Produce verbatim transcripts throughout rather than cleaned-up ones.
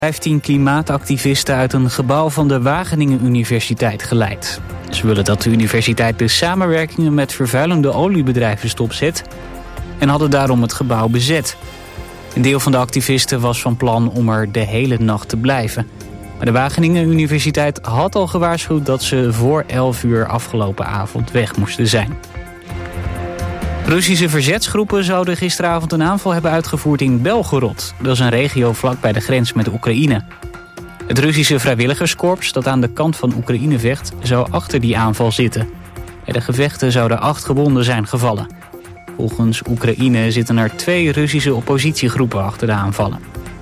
vijftien klimaatactivisten uit een gebouw van de Wageningen Universiteit geleid. Ze willen dat de universiteit de samenwerkingen met vervuilende oliebedrijven stopzet en hadden daarom het gebouw bezet. Een deel van de activisten was van plan om er de hele nacht te blijven. Maar de Wageningen Universiteit had al gewaarschuwd dat ze voor elf uur afgelopen avond weg moesten zijn. Russische verzetsgroepen zouden gisteravond een aanval hebben uitgevoerd in Belgorod. Dat is een regio vlak bij de grens met Oekraïne. Het Russische vrijwilligerskorps dat aan de kant van Oekraïne vecht, zou achter die aanval zitten. Bij de gevechten zouden acht gewonden zijn gevallen. Volgens Oekraïne zitten er twee Russische oppositiegroepen achter de aanvallen.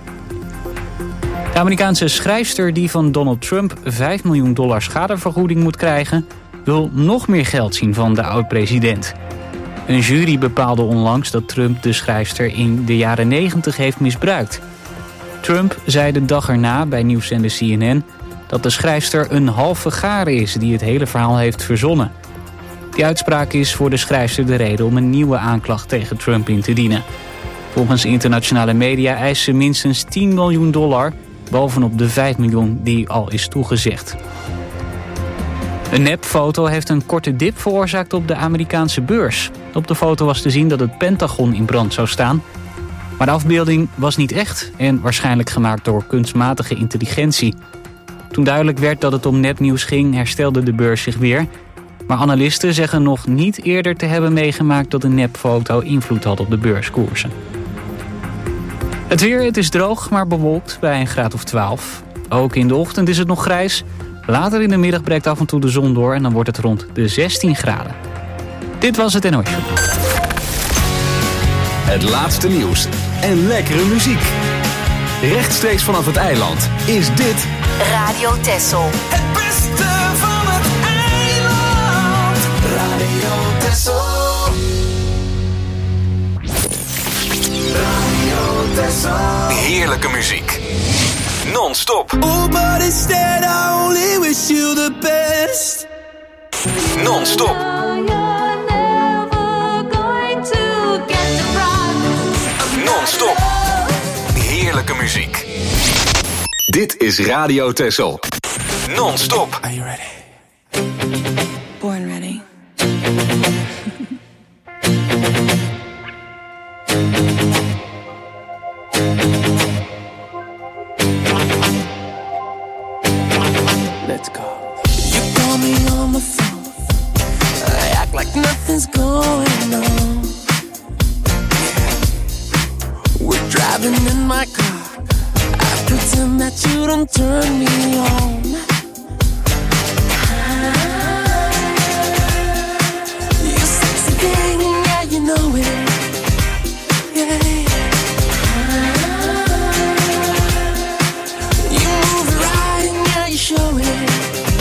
De Amerikaanse schrijfster die van Donald Trump vijf miljoen dollar schadevergoeding moet krijgen, wil nog meer geld zien van de oud-president. Een jury bepaalde onlangs dat Trump de schrijfster in de jaren negentig heeft misbruikt. Trump zei de dag erna bij nieuwszender C N N dat de schrijfster een halve gare is die het hele verhaal heeft verzonnen. Die uitspraak is voor de schrijfster de reden om een nieuwe aanklacht tegen Trump in te dienen. Volgens internationale media eist ze minstens tien miljoen dollar, bovenop de vijf miljoen die al is toegezegd. Een nepfoto heeft een korte dip veroorzaakt op de Amerikaanse beurs. Op de foto was te zien dat het Pentagon in brand zou staan. Maar de afbeelding was niet echt en waarschijnlijk gemaakt door kunstmatige intelligentie. Toen duidelijk werd dat het om nepnieuws ging, herstelde de beurs zich weer. Maar analisten zeggen nog niet eerder te hebben meegemaakt dat een nepfoto invloed had op de beurskoersen. Het weer, het is droog, maar bewolkt bij een graad of twaalf. Ook in de ochtend is het nog grijs. Later in de middag breekt af en toe de zon door en dan wordt het rond de zestien graden. Dit was het N O S. Het laatste nieuws en lekkere muziek. Rechtstreeks vanaf het eiland is dit Radio Texel. Het beste van het eiland. Radio Texel. Radio Texel. heerlijke muziek. Non-stop. Oh, but instead I only wish you the best. Non-stop. Non-stop. Heerlijke muziek. Dit is Radio Texel. Non-stop. Are you ready? Born ready. Let's go. You call me on the phone. I act like nothing's going on. We're driving in my car. I pretend that you don't turn me on. You sexy thing, yeah, you know it. Yeah. You move it right, and yeah, you show it.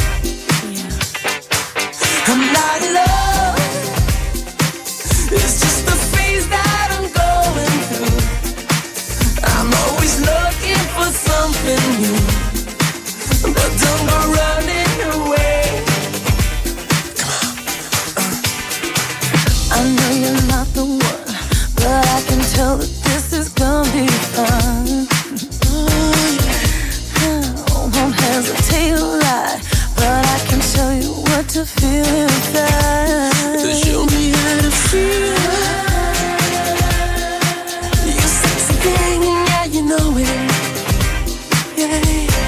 Yeah. I'm not in love. It's just the phase that I'm going through. I'm always looking for something new, but don't go running away. Come on. Uh. I know you're not the one, but I can tell that this is gonna be fun. Oh, yeah. I won't hesitate to lie, but I can show you what to feel inside. Show me how to feel. You sexy thing, yeah, you know it. Yeah.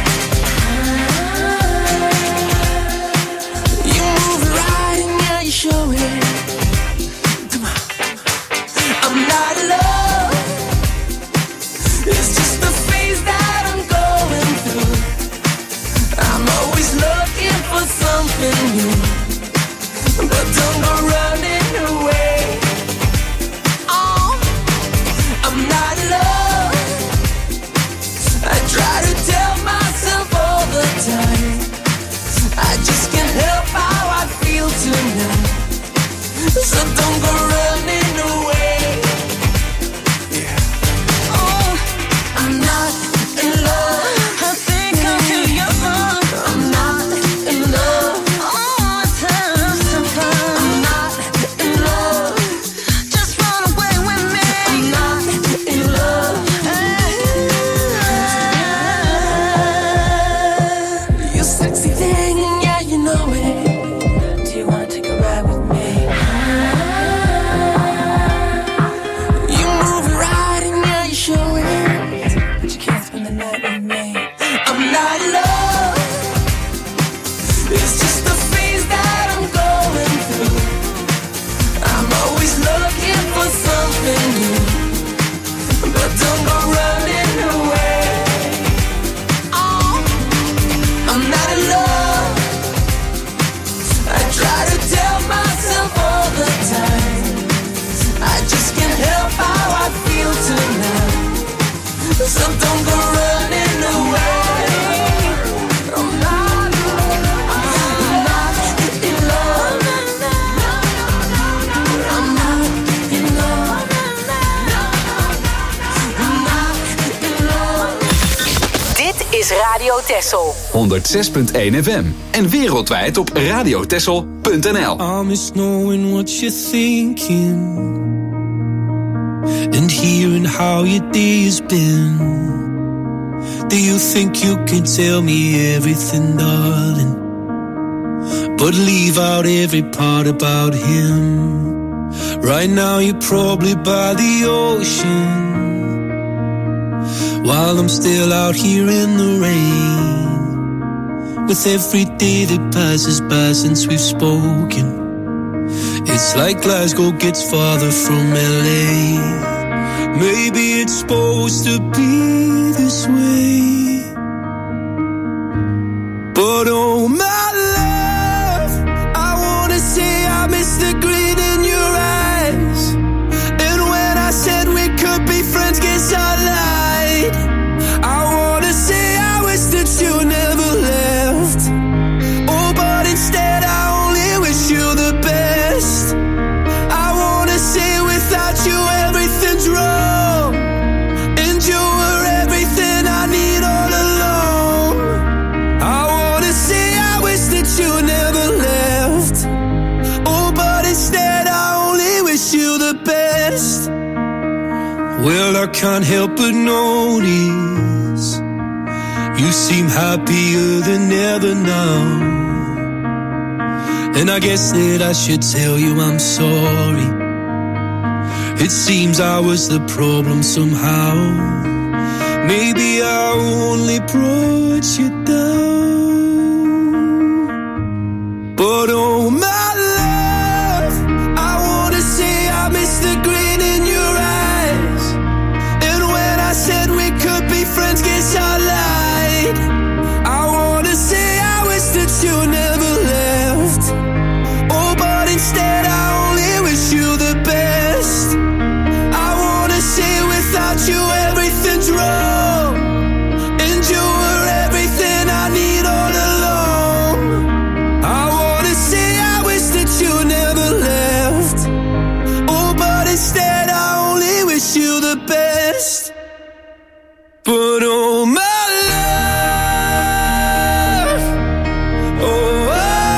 You move it right, and yeah, you show it. Come on. I'm not in love. It's just the phase that I'm going through. I'm always looking for something new, but don't go running away. Oh, I'm not in love. I try to tell myself all the time. I just can't help how I feel tonight. So don't go running away. Yeah. Oh, I'm not in love. I think I'm too young. I'm not in love. Oh, it's time to fun. I'm not in love. Just run away with me. I'm not in love. might remain. I'm not in love. It's just the phase that I'm going through. I'm always looking for something new, but don't go running away. Oh, I'm not in love. I try to tell myself all the time, I just can't help how I feel tonight. So don't go running away. I'm not, I'm not in love. I'm not in love. I'm not in love. Dit is Radio Texel. honderdzes punt één F M en wereldwijd op radiotexel punt n l. I miss knowing what you're thinking and hearing how your day has been. Do you think you can tell me everything, darling, but leave out every part about him? Right now you're probably by the ocean, while I'm still out here in the rain. With every day that passes by since we've spoken, it's like Glasgow gets farther from L A. Maybe it's supposed to be this way, but oh my love, I wanna say I miss the grin in your eyes. And when I said we could be friends, guess I lied. I wanna say I wish that you never left. Oh, but instead I only wish you the best. I wanna say without you everything's wrong, and you were everything I need all along. I wanna say I wish that you never left. Oh, but instead I only wish you the best. Well, I can't help but notice you seem happier than ever now, and I guess that I should tell you I'm sorry. It seems I was the problem somehow. Maybe I only brought you down, but oh my love, I wanna say I miss the grin in your eyes. And when I said we could be friends, guess I lied. I wanna say I wish that you never left. Oh, but instead I only wish you the best. I wanna say without you everything's wrong, and you were everything I need all along. I wanna say I wish that you never left. Oh, but instead I only wish you the best. But oh my love, oh,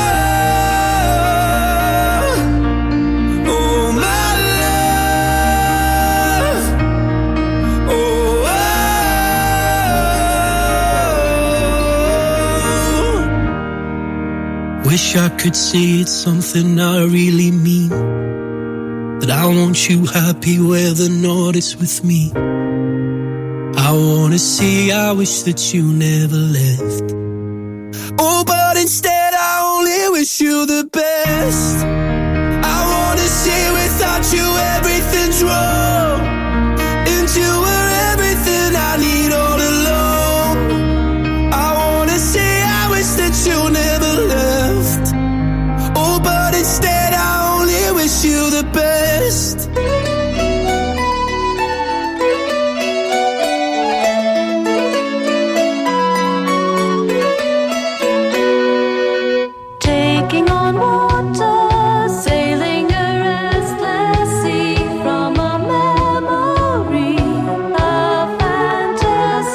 oh, oh my love, oh, oh. Wish I could say it's something I really mean, that I want you happy whether or not it's with me. I wanna say I wish that you never left. Oh, but instead I only wish you the best. I wanna say without you everything's wrong, and you were everything I need all along. I wanna say I wish that you never left. Oh, but instead I only wish you the best. Taking on water, sailing a restless sea from a memory, a fantasy.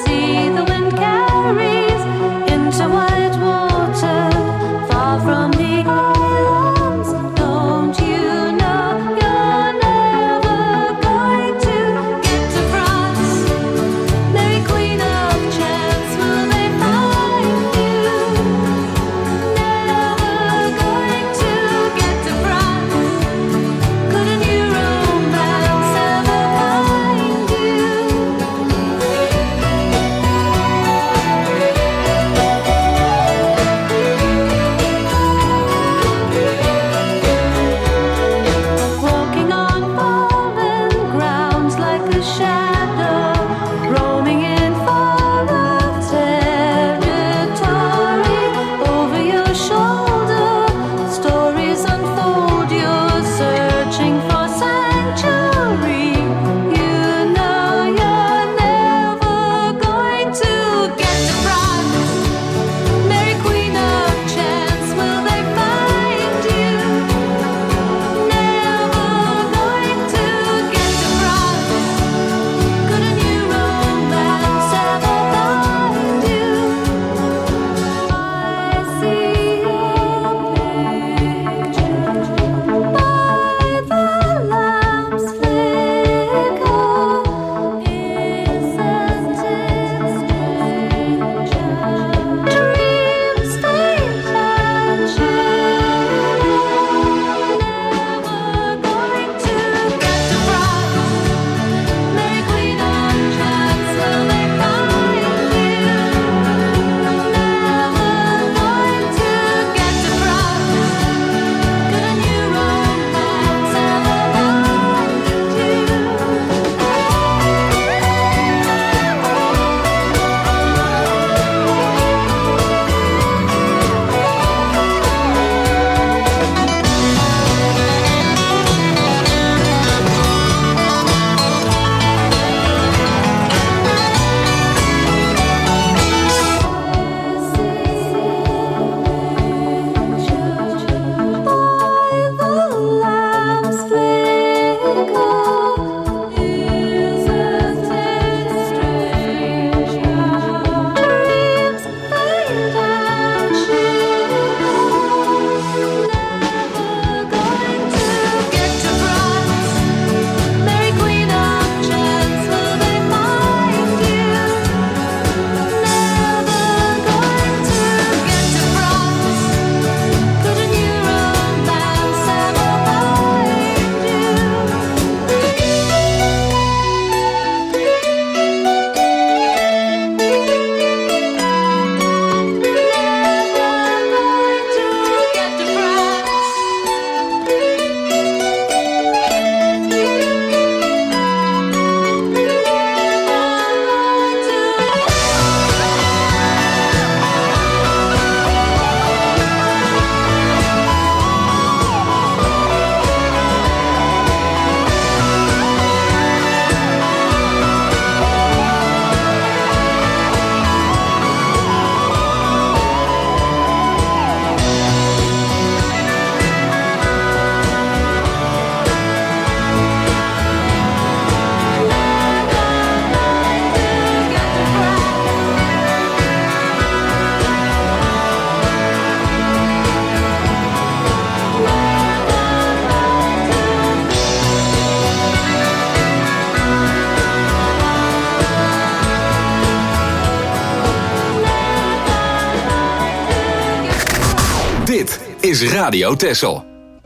is Radio Texel.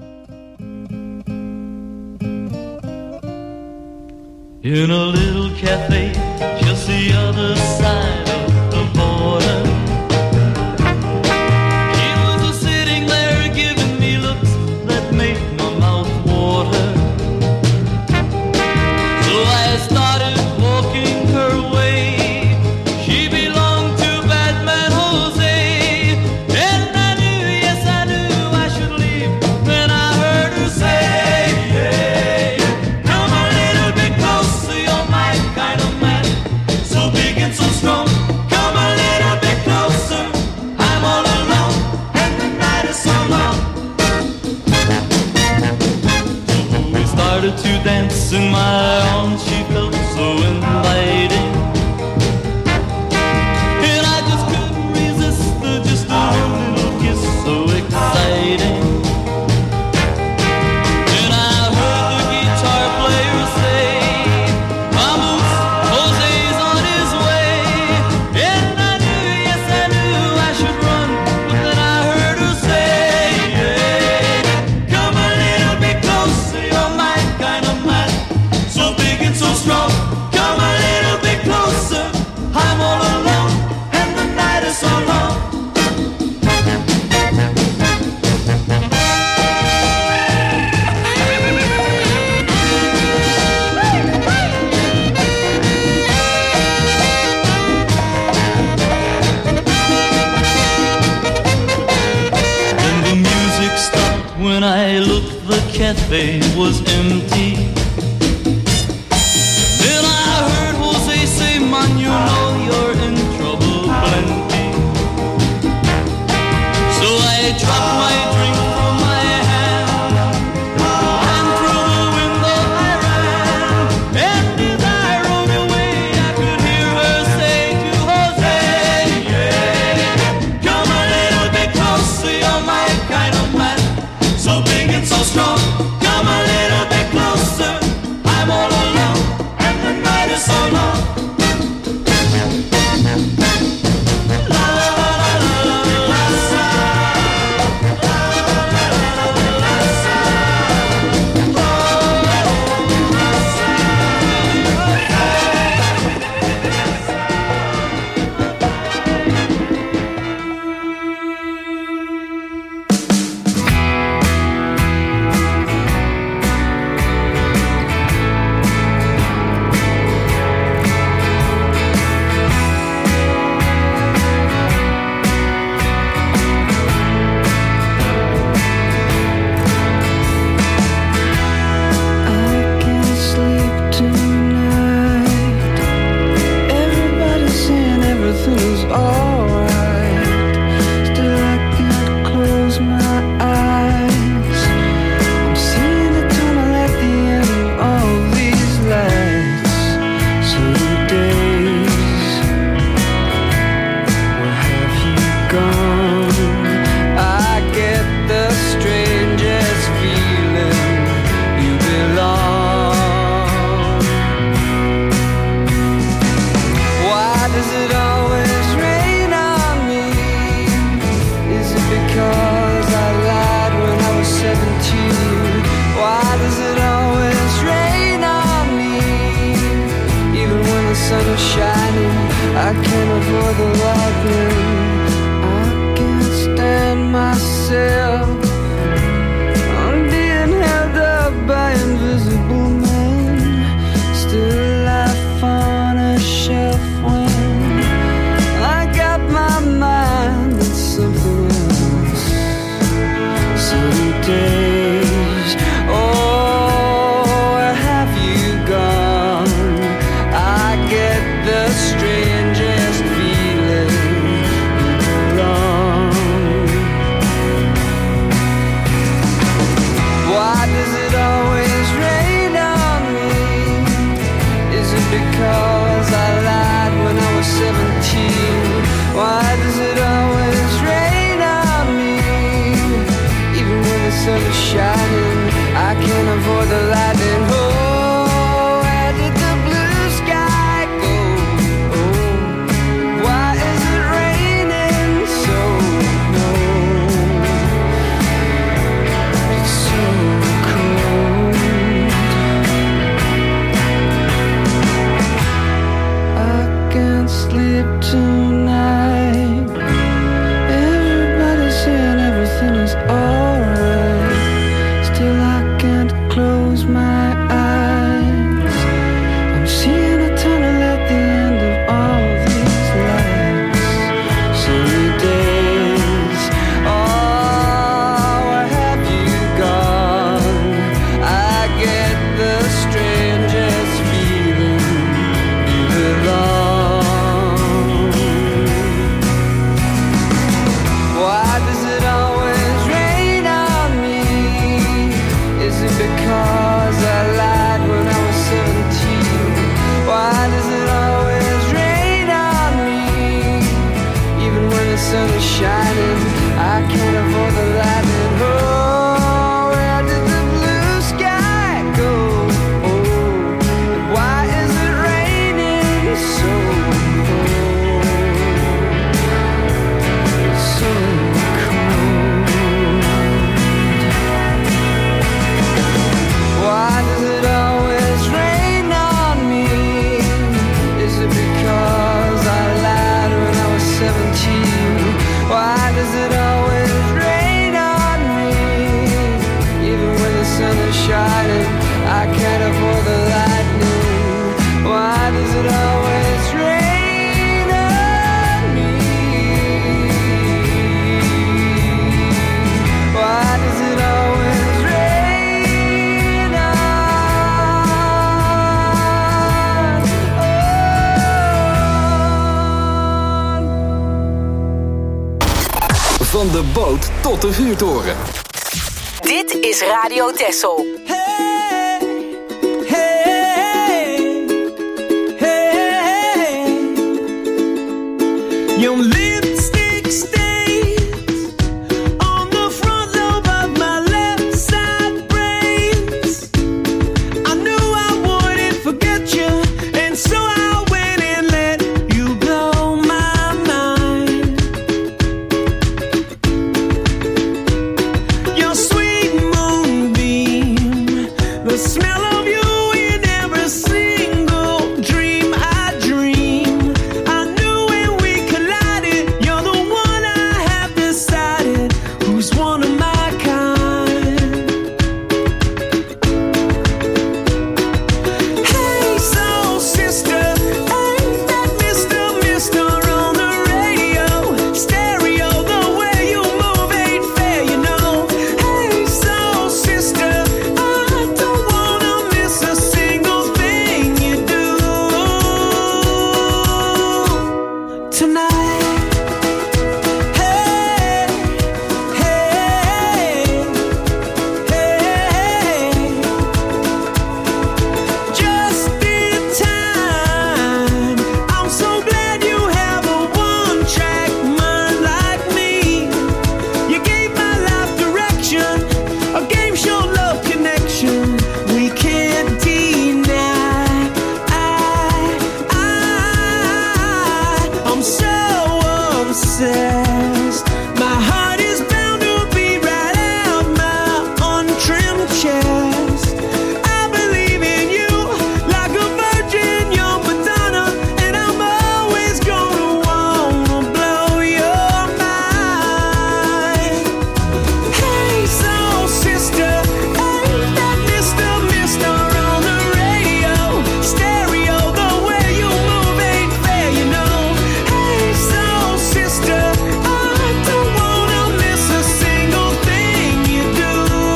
In a little cafe, just the other side of the border, he was sitting there giving me looks that made my mouth water. So I started walking her way. She belonged to Batman Jose, and I knew, yes I knew I should leave. Then I heard her say, hey, come a little bit closer, you're my kind of man, so big and so strong. Come a little bit closer, I'm all alone, and the night is so long. We started to dance in my arms, she felt so inviting, and I just couldn't resist her, just a little kiss so exciting. And I heard the guitar player say, vamos, Jose's on his way. And I knew, yes I knew I should run, but then I heard her say, hey, come a little bit closer, you're my kind of man, so big and so strong. Come a little bit closer, I'm all alone, and the night is so long. Then the music stopped. When I looked, the cafe was empty. Then I heard Jose say, man, you know you're in trouble plenty. So I dropped my drink from my hand, and through the window I ran. And as I rode away, I could hear her say to Jose, yeah, come a little bit closer, you're my kind of man, so big and so strong. Come a little bit closer, I'm all alone, and the night is so long. La la la la la la la. I can't sleep tonight. Everybody's saying everything's alright. Still I can't close my eyes. I'm seeing the tunnel at the end of all these lights. So days, where have you gone? I get the strangest feeling you belong. Why does it always rain on me? Is it because I lied when I was seventeen? Why does it always rain on me? Even when the sun is shining, I can't avoid the lightning. I can't stand myself. I'm being held up by invisible men. Still life on a shelf when I got my mind on something else. Sunny days, oh, where have you gone? I get the strangest feeling you belong. Why does it always rain on me? Is it because I lied when I was seventeen? Why does it always rain on me? Even when the sun is shining, I can't avoid the lightning. Oh, where did the blue sky go? Oh, why is it raining so? No, sun is shining, I can't avoid the lightning. Oh, where did the blue sky go? Oh, why is it raining so cold? So cold. Why does it always rain on me? Is it because I lied when I was seventeen? Why does it always rain on me? Even when the sun is shining, I can't avoid the lightning. Why does it always rain on me? Why does it always rain on? Van de boot tot de vuurtoren. Dit is Radio Texel. Hey, hey, hey. Your lipstick stains on the front lobe of my left side brains. I knew I wouldn't forget you, and so I went and let you blow my mind. Your sweet moonbeam, the smell of you in every single dream I dream. I knew when we collided, you're the one I have decided who's one of my kind. Hey, soul sister, ain't that Mister Mister on the radio? Stereo, the way you move ain't fair, you know. Hey, soul sister, I don't wanna miss a single thing you do tonight. Hey, hey, hey. Just in time. I'm so glad you have a one-track mind like me. You gave my life direction, a game show love connection we can't deny. I, I, I'm so obsessed. My heart is bound to beat right out my untrimmed chest. I believe in you like a virgin, you're Madonna, and I'm always gonna wanna blow your mind. Hey, soul sister, ain't that Mister Mister on the radio? Stereo, the way you move ain't fair, you know. Hey, soul sister, I don't wanna miss a single thing you do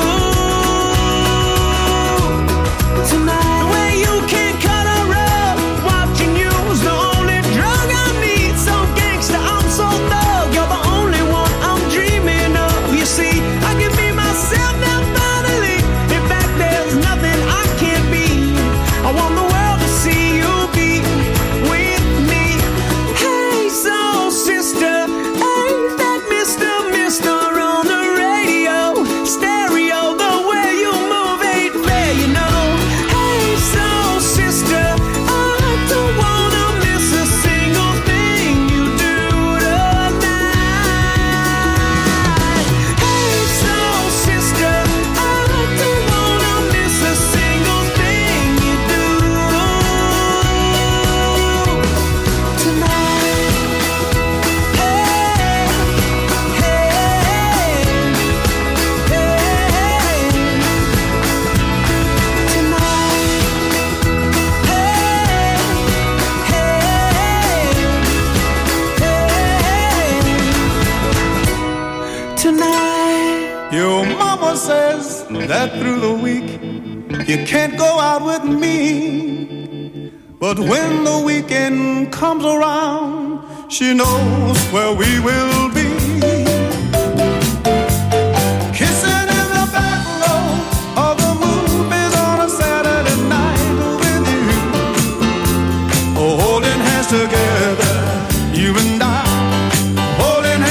tonight. The way you can cut a rug, watching you's the only drug I need. So gangsta, I'm so thug, you're the only one I'm dreaming of. You see, I can be myself now finally. In fact, there's nothing I can't be. I want the world to see you be with me. Hey, soul sister, ain't that Mister Mister on the radio? Stereo, the way you move ain't fair, you know. Hey, soul sister, I don't wanna miss a single thing you do tonight. Hey, soul sister, I don't wanna miss a single thing you do tonight. Hey, hey, hey, tonight. Hey, hey, hey, tonight. Your mama says that through the week you can't go out with me. But when the weekend comes around, she knows where we will be. Kissing in the back row of the movies on a Saturday night with you. Oh, holding hands together, you and I, holding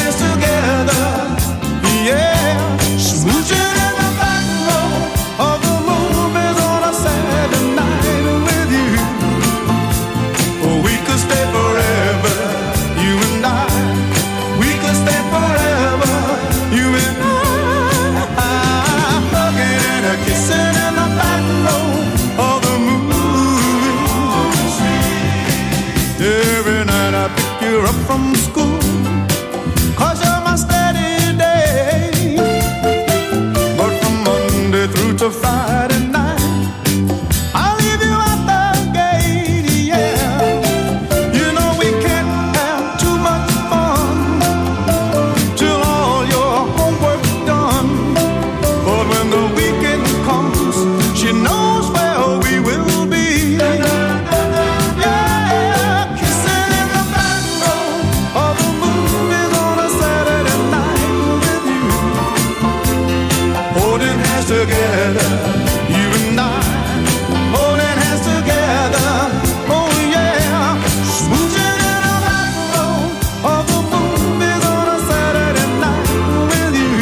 together, you and I, holding hands together. Oh yeah, smooching in a back row of the movies on a Saturday night with you.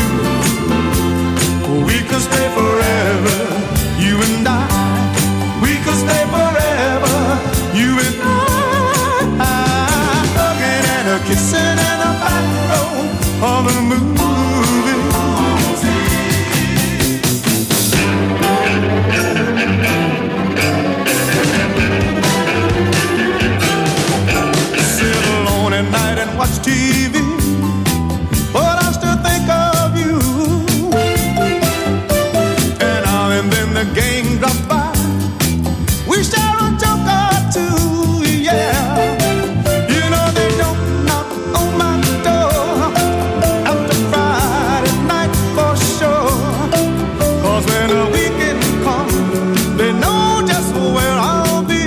We could stay forever, you and I. We could stay forever, you and I. Hugging and a kissing in a back row of the movie. Watch T V, but I still think of you. And now and then the gang drops by, we share a joke or two, yeah. You know they don't knock on my door after Friday night for sure. 'Cause when the weekend comes, they know just where I'll be.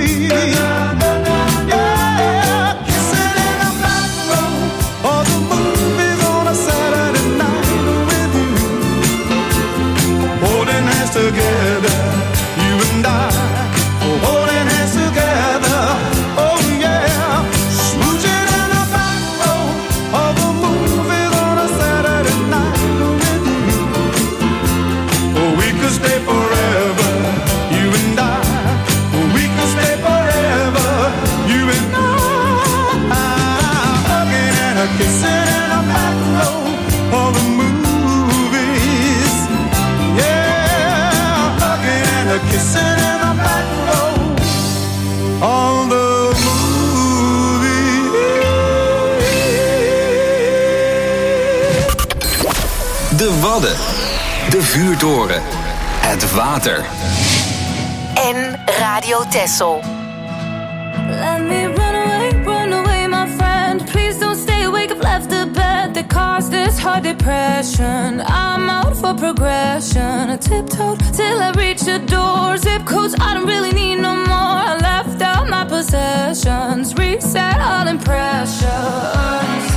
Together, you and I, holding hands together. Oh yeah, smooching in the back row of the movies on a Saturday night with you. Oh, we could stay forever, you and I. We could stay forever, you and I. Hugging and a kissing in the back row of the movies. Yeah. Kissing in the back row on the movie. De Wadden, de vuurtoren, het water. En Radio Texel. Let me run away, run away, my friend. Please don't stay awake, I've left the bed that caused this hard depression. I'm out for progression. I tiptoed till I reached the door. Zip codes, I don't really need no more. I left out my possessions. Reset all impressions.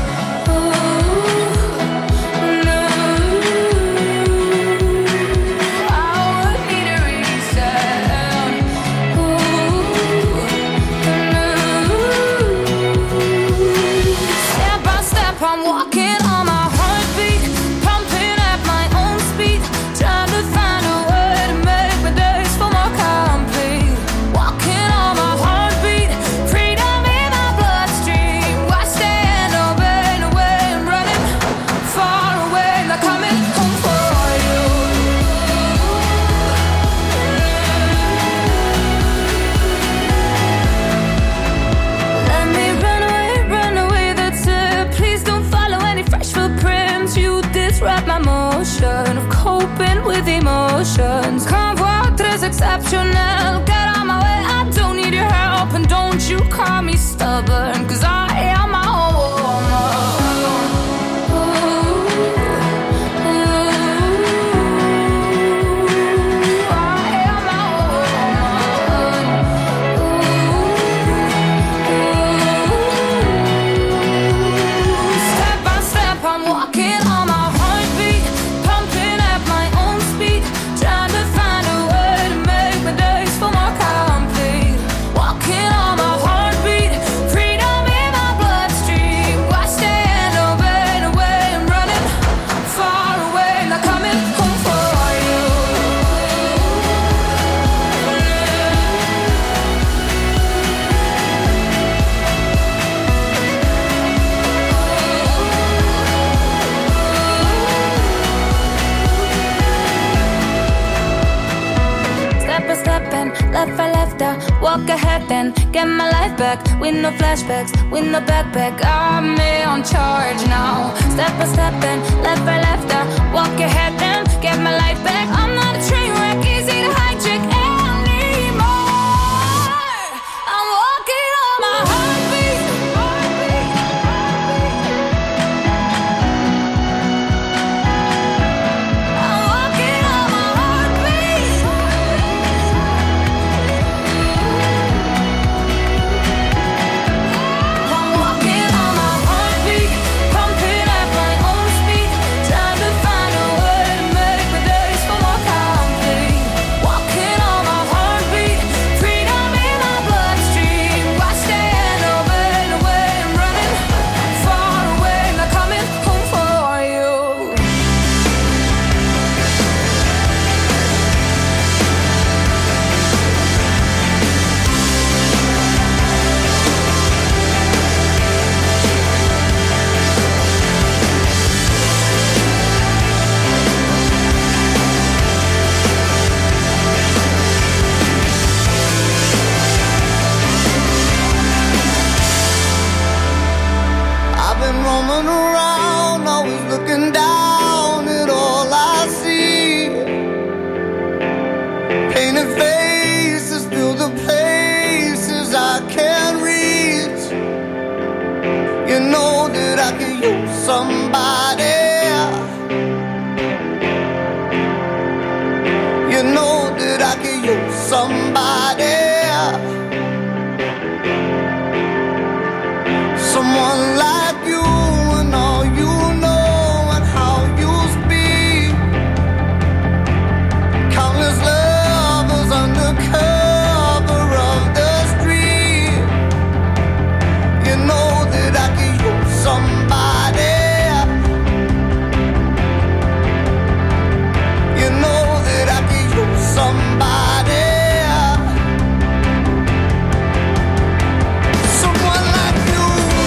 I'm walking on my heartbeat, pumping at my own speed, trying to find a way to make my days feel more complete. Walking on my heartbeat, freedom in my bloodstream. I stand obeying away and running far away, not coming home for you. Let me run away, run away, that's it. Please don't fresh footprints, you disrupt my motion of coping with emotions. Convoy tres exceptional, get out my way, I don't need your help. And don't you call me stubborn, 'cause I am my own woman. Left right, left out, walk ahead then, get my life back. With no flashbacks, with no backpack, I'm me on charge now. Step by step and left right, left out, walk ahead then, get my life back. I'm not a train wreck, easy to hijack anymore. I'm walking on my heartbeat. I'm walking on my heartbeat. I'm walking on my heartbeat, pumping at my own speed. looking down at all I see. Painted faces fill the places I can't reach. You know that I could use somebody. You know that I could use somebody. Someone like you and all you know and how you speak. Countless lovers under cover of the street. You know that I could use somebody. You know that I could use somebody. Someone like you.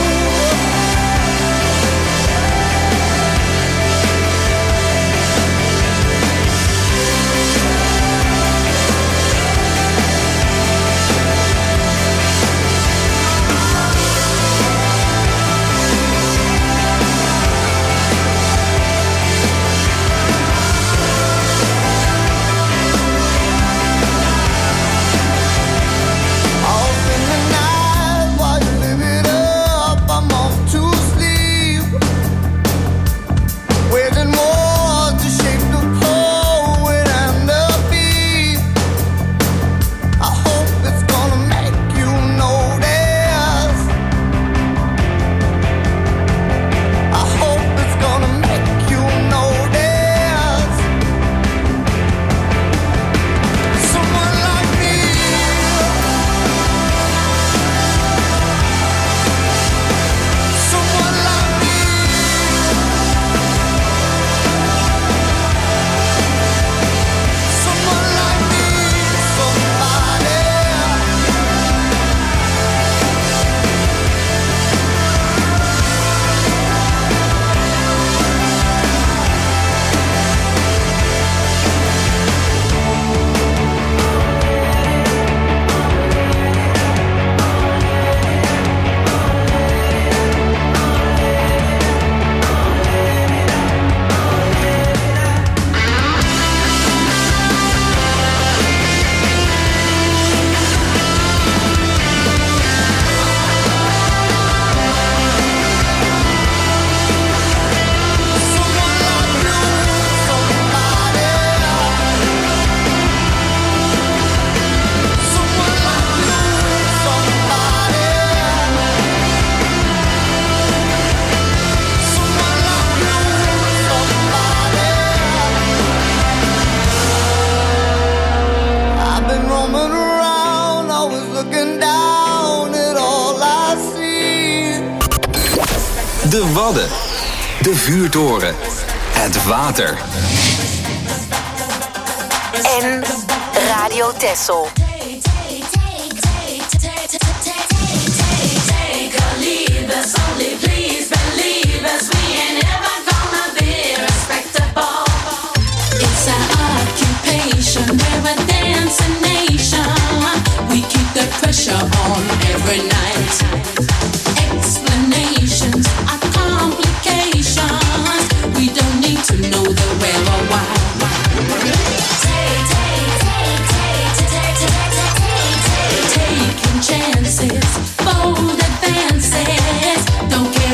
De Wadden. De vuurtoren. Het water. En Radio Texel. Pressure on every night. Explanations are complications. We don't need to know the where or why. Take, take, take, take, take, take, take, taking chances, bold advances. Don't care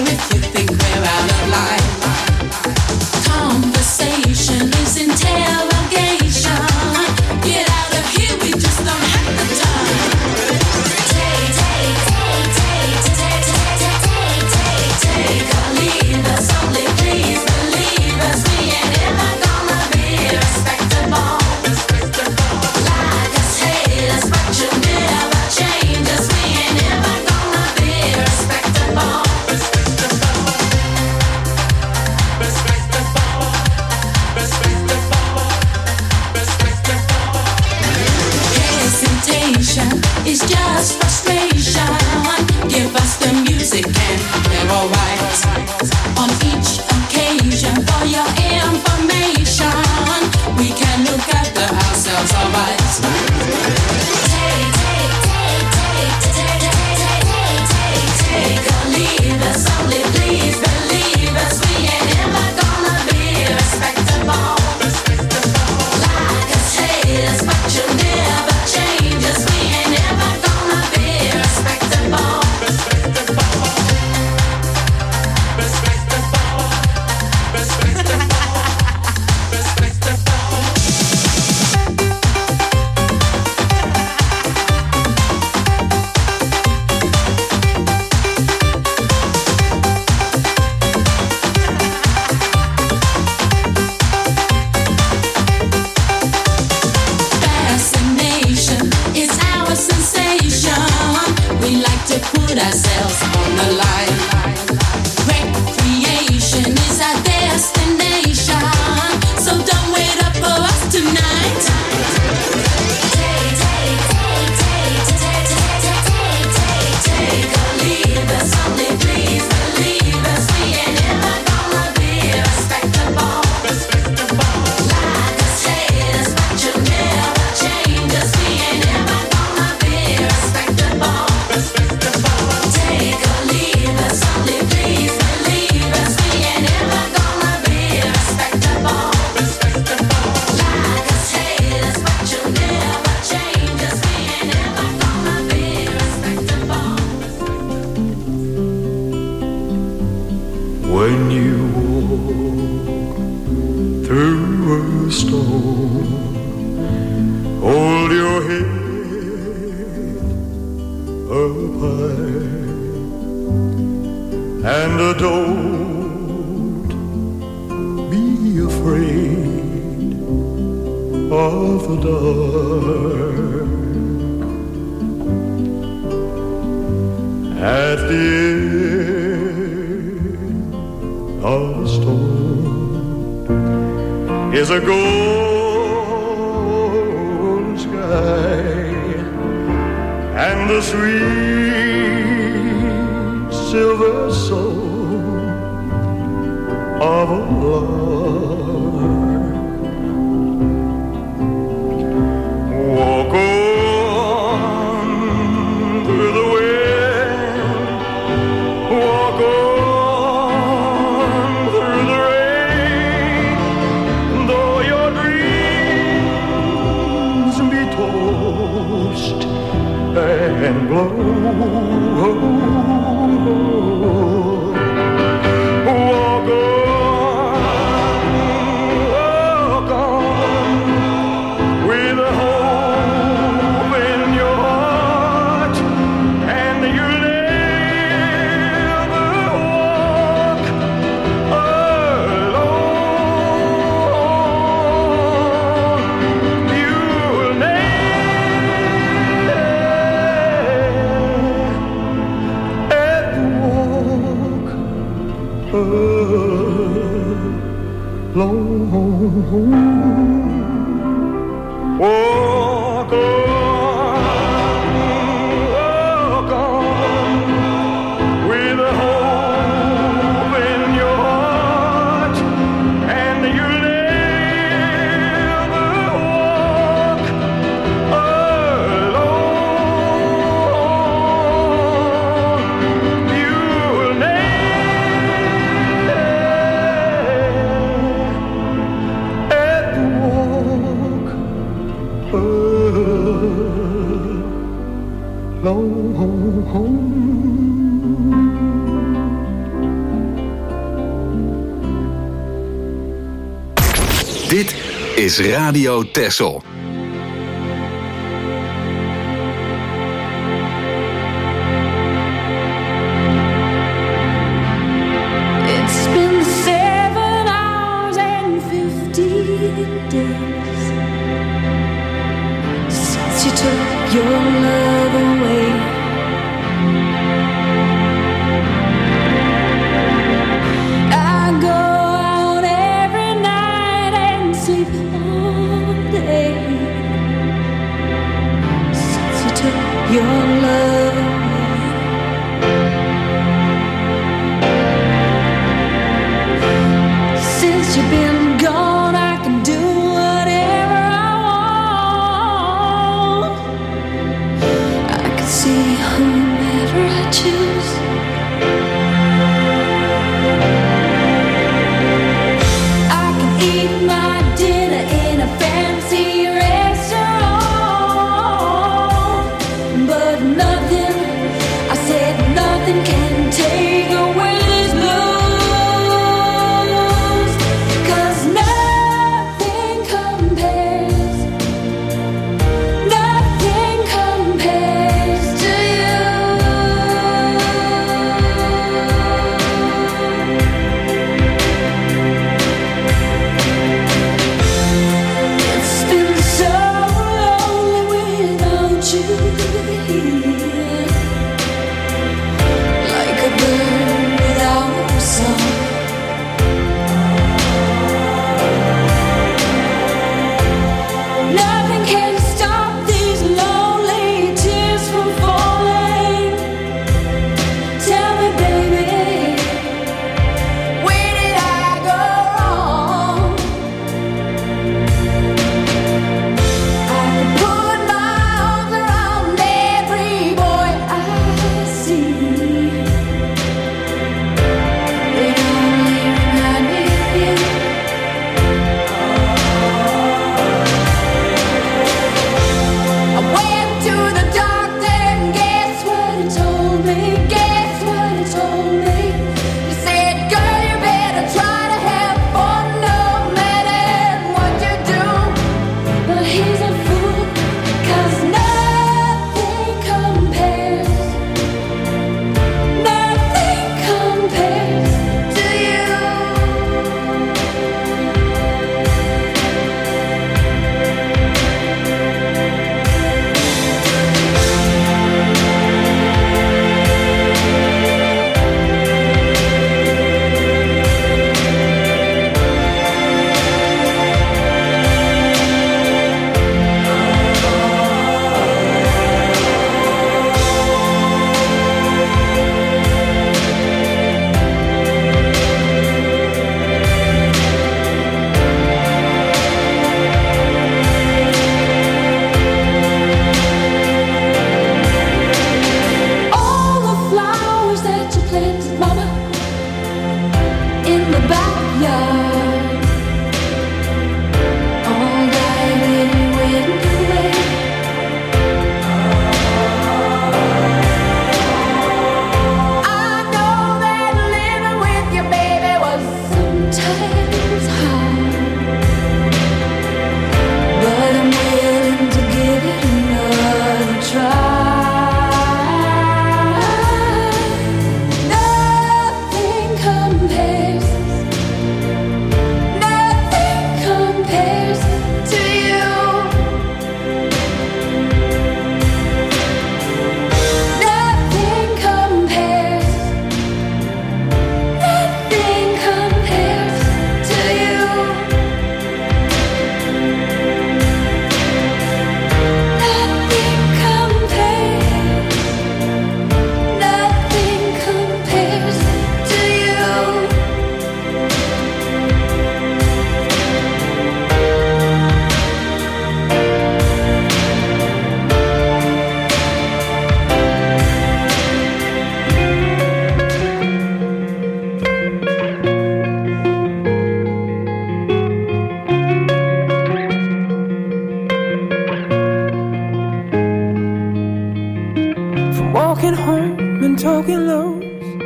through a storm. Hold your head up high and don't be afraid of the dark. At the end of the storm is a golden sky and the sweet silver soul of a lark. Walk on through the wind, walk on through the rain, though your dreams be tossed and blow. Walk on, walk on, with a hope in your heart, and you'll never walk alone. You'll never walk on, walk on, with a hope in your heart, and you'll never walk alone. You'll never Dit is Radio Texel. It's been seven hours and fifteen days since you took your love away. I go out every night and sleep all day. courtyard. All night in wind away. I know that living with you, baby, was sometimes hard, but I'm willing to give it another try. Nothing compares, nothing compares to you. Nothing compares, nothing compares to you. Nothing compares, nothing compares to you. From walking home and talking lows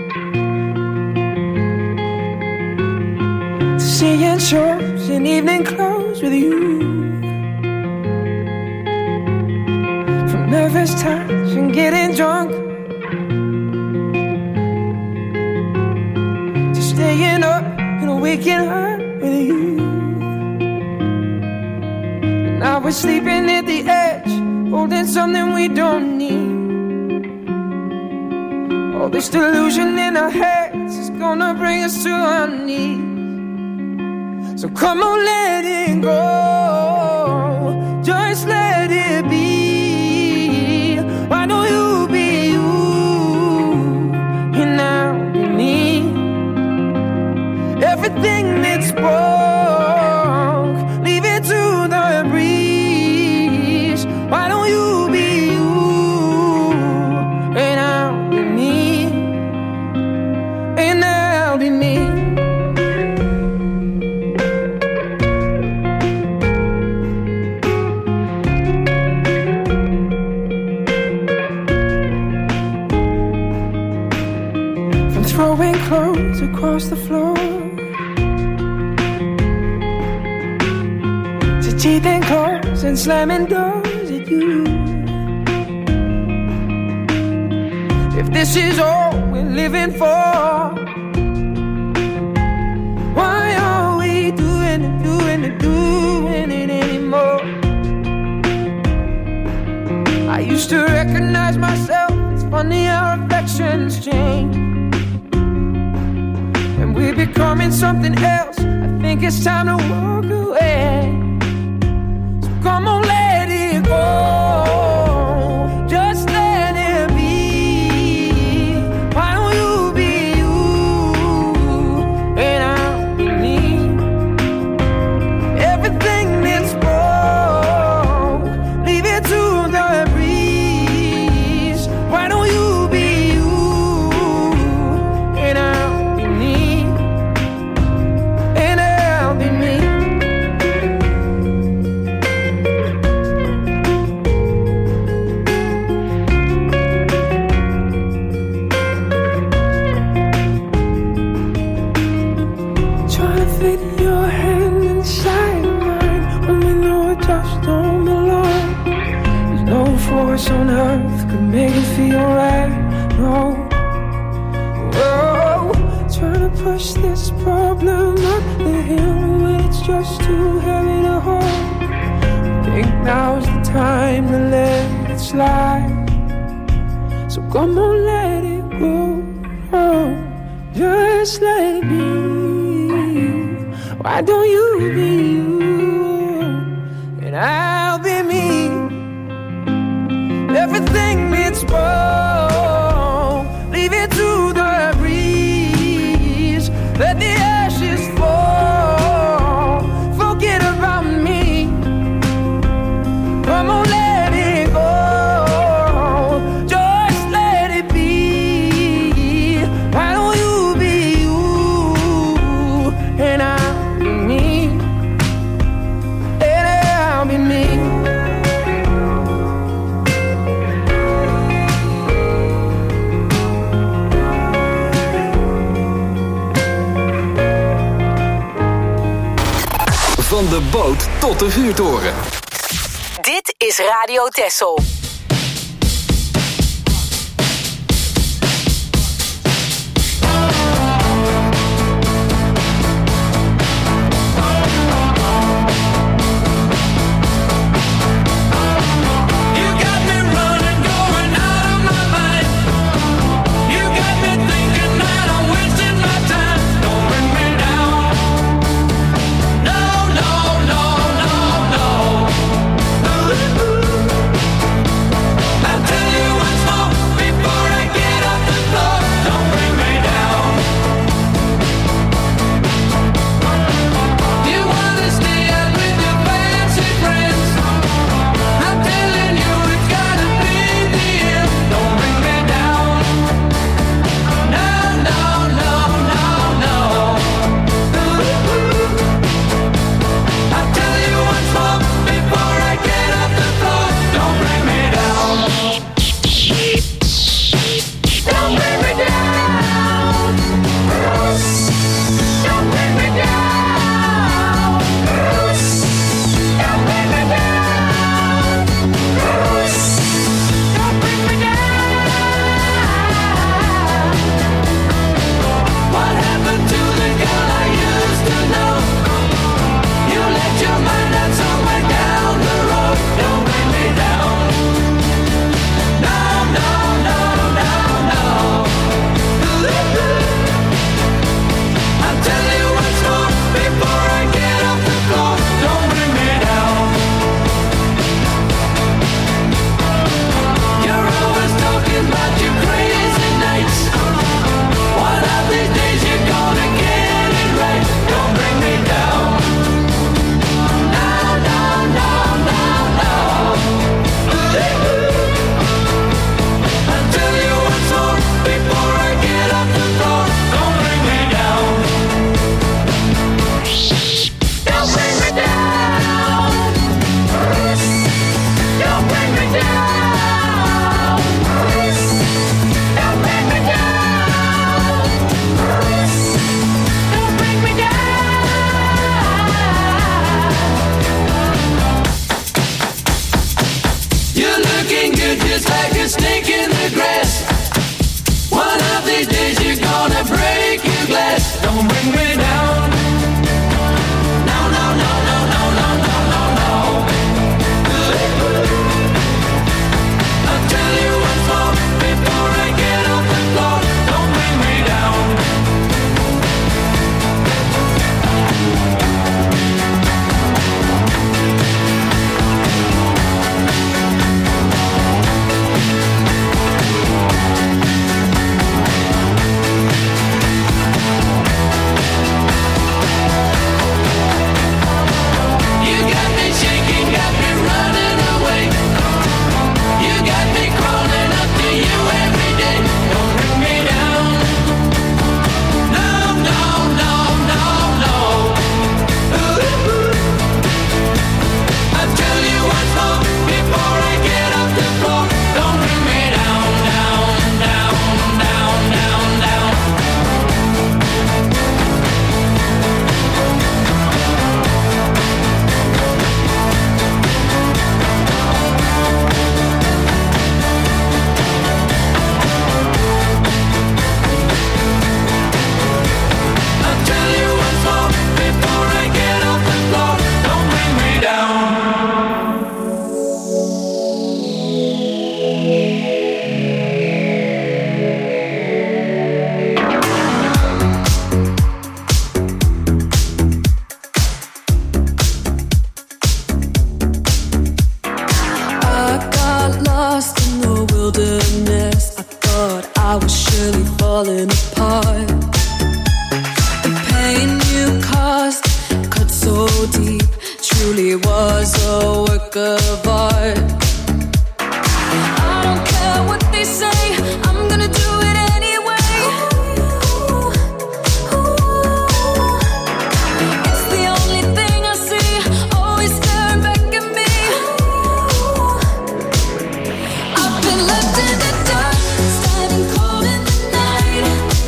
to seeing shows in evening clothes with you. From nervous touch and getting drunk to staying up and waking up with you. And now we're sleeping at the edge, holding something we don't need. All this delusion in our heads is gonna bring us to our knees. So come on, let it go. Just let it be. Why don't you be you and I'll be me? Everything that's broke, leave it to the breeze. Why don't you be you and I'll be me? And I'll be me. From throwing clothes across the floor to teething claws and slamming doors at you. If this is all we're living for, why are we doing it, doing it, doing it anymore? I used to recognize myself. It's funny how affections change. When we're becoming something else, I think it's time to walk away. So come on, let it go. Just let it be. Why don't you be you and I'll be me? Everything that's broke, leave it to the breeze. Why don't you be you and I'll be me? And I'll be me. Trying to fit your hand inside mine when we know it just don't belong. There's no force on earth could make it feel right. No. Whoa. Trying to push this problem up the hill when it's just too heavy to hold. Think now's the time to let it slide. So come on, let it go. Oh, just let it be. Why don't you be you and I'll be me? Everything that's broke, leave it to the breeze. Let the ashes fall. Forget about me. Come on, let it go. Just let it be. Why don't you be you Van de boot tot de vuurtoren. Dit is Radio Texel.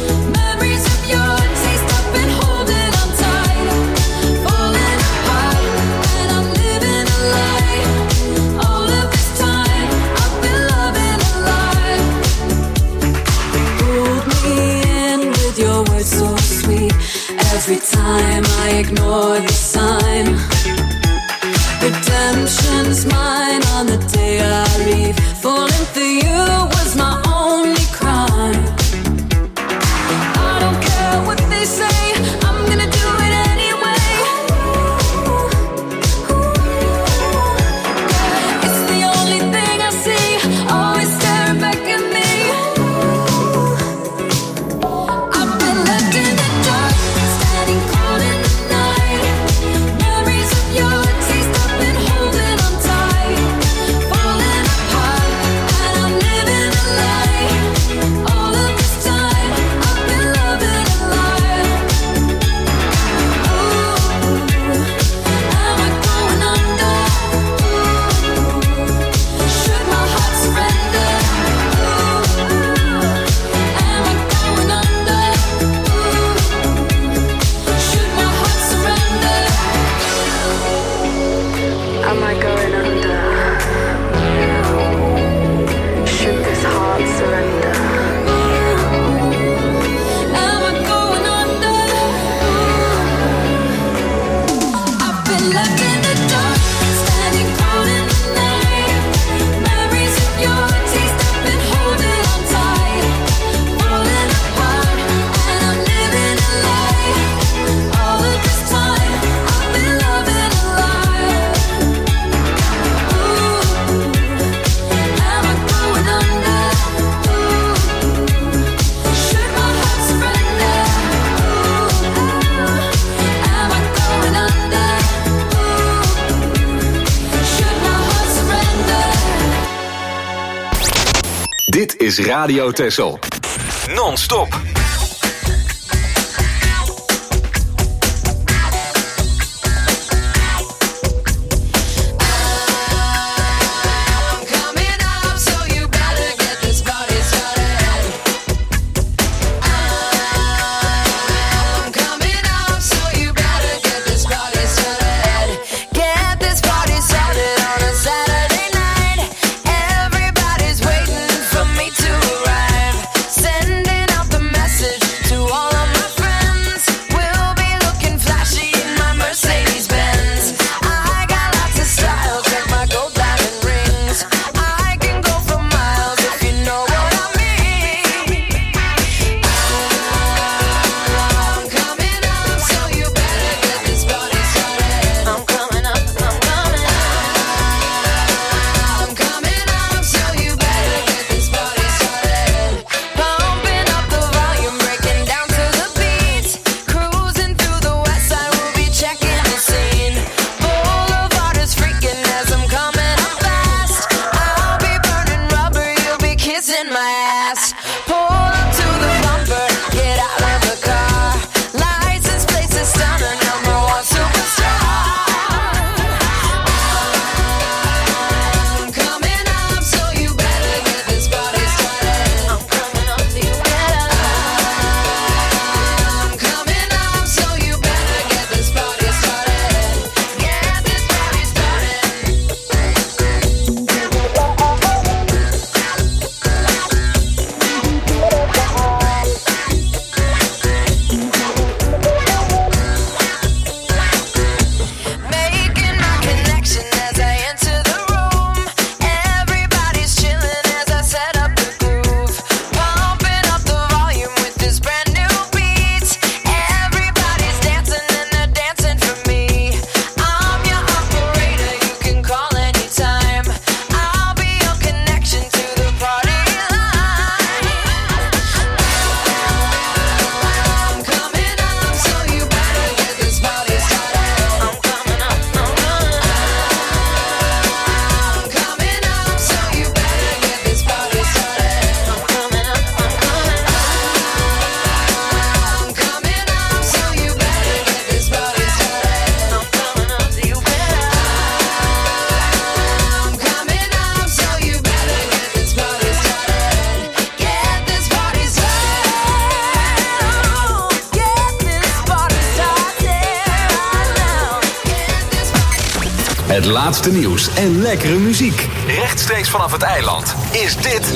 Memories of your taste, I've been holding on tight, falling apart. time I ignored the sign. Redemption's mine on the day I leave. Falling for you was my only crime. I don't care what they say, I'm gonna do it anyway. It's the only thing I see, always staring back at me. I've been left in the dark, standing cold in the night. Memories of your taste, I've been holding on tight. Falling apart, and I'm living a lie. All of this time, I've been loving a lie. Ooh, am I going under? Ooh, should my heart surrender? Ooh, am I going under? Ooh, should my heart surrender? Am I going under? Should this heart surrender? Am I going under? I've been left in the dark, standing cold in the night. Memories of your taste, I've been holding on tight. Falling apart, and I'm living a lie. All of this time, I've been loving a lie. Ooh, am I going under? Ooh, should my heart surrender? Ooh, am I going under? Ooh, should my heart surrender? Dit is Radio Texel. Non-stop. Coming up, so you better get this party started. I'm coming up, so you better get this party started. Get this party started on a Saturday night. Everybody's waiting for me to arrive. Sending out the message to all of my friends. We'll be looking flashy in my Mercedes Benz. I got lots of style, check my gold diamond rings. I can go for miles if you know what I mean. I'm coming up, so you better get this party started. I'm coming up, I'm coming up. I'm coming up, so you better get this party started. Pumping up the volume, breaking down to the beat. Cruising through the west side, we'll be checking the scene. Boulevard is freaking as I'm coming up fast. I'll be burning rubber, you'll be kissing my ass. Pull up to the bumper, get out of the car. License plates is stunning, number one superstar. I'm coming up, so you better get this party started. I'm coming up, so you better. I'm coming up, so you better get this party started. Get this party started. Making my connection as I enter the room. Everybody's chilling as I set up the groove. Pumping up the volume with this brand new beat. Everybody's dancing and they're dancing for me. I'm your operator, you can call anytime. I'll be your connection to the party line. I'm coming up, so you better get this party started. I'm coming up, I'm coming up. I'm coming up, so you better get this party started. I'm coming up, I'm coming up. I'm coming up, so you better get this party started. I'm coming up, so you better. I'm coming up, so you better get this party started. Get this party started. Get this party started right now. Get this party. Het laatste nieuws en lekkere muziek. Rechtstreeks vanaf het eiland is dit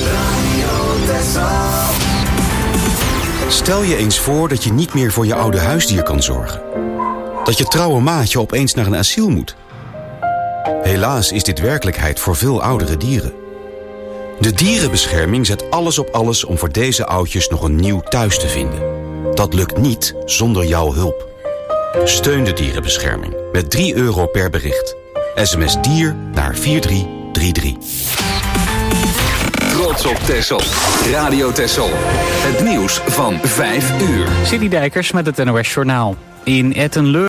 Stel je eens voor dat je niet meer voor je oude huisdier kan zorgen. Dat je trouwe maatje opeens naar een asiel moet. Helaas is dit werkelijkheid voor veel oudere dieren. De dierenbescherming zet alles op alles om voor deze oudjes nog een nieuw thuis te vinden. Dat lukt niet zonder jouw hulp. Steun de dierenbescherming met drie euro per bericht. S M S dier naar vier drie drie drie. Trots op Texel. Radio Texel. Het nieuws van vijf uur. City Dijkers met het N O S Journaal. In Etten-Leur